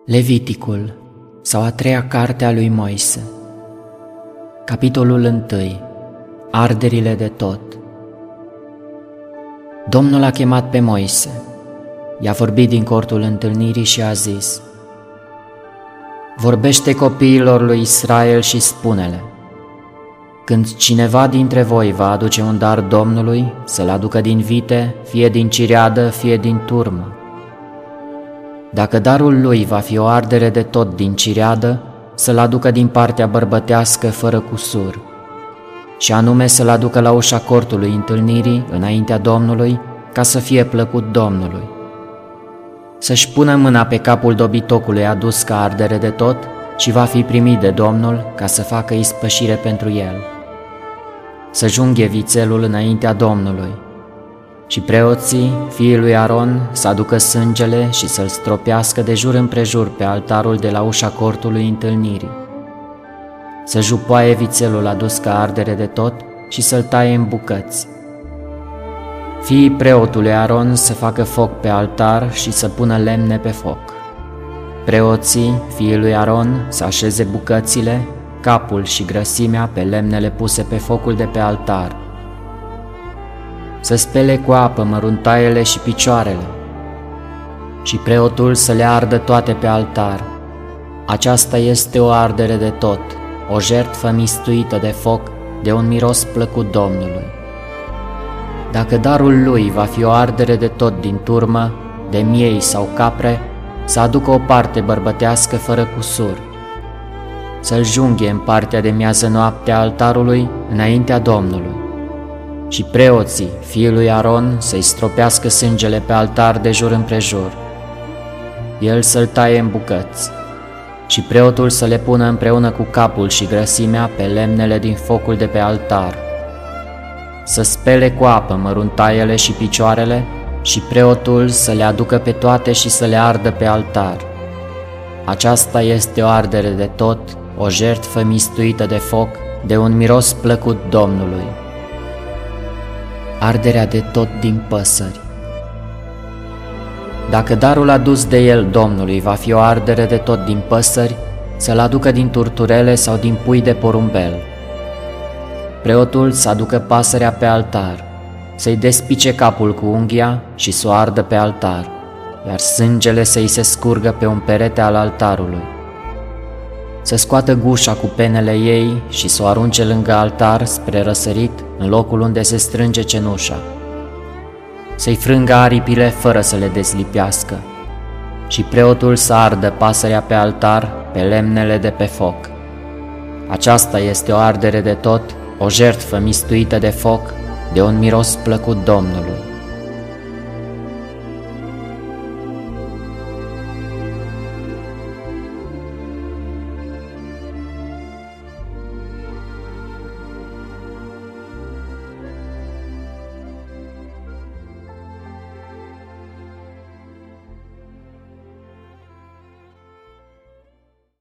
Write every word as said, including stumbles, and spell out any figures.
Leviticul, sau a treia carte a lui Moise. Capitolul unu. Arderile de tot. Domnul a chemat pe Moise, i-a vorbit din cortul întâlnirii și a zis: Vorbește copiilor lui Israel și spune-le: Când cineva dintre voi va aduce un dar Domnului, să-l aducă din vite, fie din cireadă, fie din turmă. Dacă darul lui va fi o ardere de tot din cireadă, să-l aducă din partea bărbătească fără cusur, și anume să-l aducă la ușa cortului întâlnirii, înaintea Domnului, ca să fie plăcut Domnului. Să-și pună mâna pe capul dobitocului adus ca ardere de tot și va fi primit de Domnul ca să facă ispășire pentru el. Să junghe vițelul înaintea Domnului și preoții, fiii lui Aron, să aducă sângele și să-l stropească de jur împrejur pe altarul de la ușa cortului întâlnirii. Să jupoaie vițelul adus ca ardere de tot și să-l taie în bucăți. Fiii preotului Aron să facă foc pe altar și să pună lemne pe foc. Preoții, fiii lui Aron, să așeze bucățile, capul și grăsimea pe lemnele puse pe focul de pe altar. Să spele cu apă măruntaiele și picioarele și preotul să le ardă toate pe altar. Aceasta este o ardere de tot, o jertfă mistuită de foc, de un miros plăcut Domnului. Dacă darul lui va fi o ardere de tot din turmă, de miei sau capre, să aducă o parte bărbătească fără cusur. Să-l junghe în partea de miază noapte a altarului înaintea Domnului. Și preoții, fiii lui Aron, să-i stropească sângele pe altar de jur împrejur. El să-l taie în bucăți și preotul să le pună împreună cu capul și grăsimea pe lemnele din focul de pe altar. Să spele cu apă măruntaiele și picioarele și preotul să le aducă pe toate și să le ardă pe altar. Aceasta este o ardere de tot, o jertfă mistuită de foc, de un miros plăcut Domnului. Arderea de tot din păsări. Dacă darul adus de el Domnului va fi o ardere de tot din păsări, să-l aducă din turturele sau din pui de porumbel. Preotul să aducă pasărea pe altar, să-i despice capul cu unghia și să o ardă pe altar, iar sângele să-i se scurgă pe un perete al altarului. Să scoată gușa cu penele ei și să o arunce lângă altar spre răsărit, în locul unde se strânge cenușa. Să-i frângă aripile fără să le dezlipească și preotul să ardă pasărea pe altar pe lemnele de pe foc. Aceasta este o ardere de tot, o jertfă mistuită de foc, de un miros plăcut Domnului.